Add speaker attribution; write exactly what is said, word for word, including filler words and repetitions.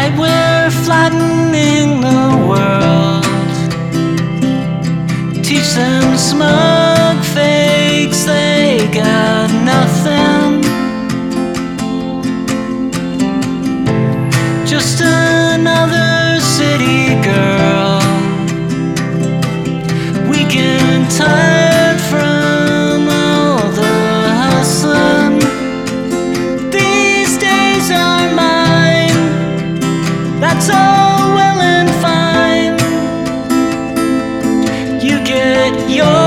Speaker 1: Tonight we're flattening the world. Teach them smug fakes, they got nothing. Just another city girl. We get tired from all the hustling. These days are mine. That's all well and fine. You get your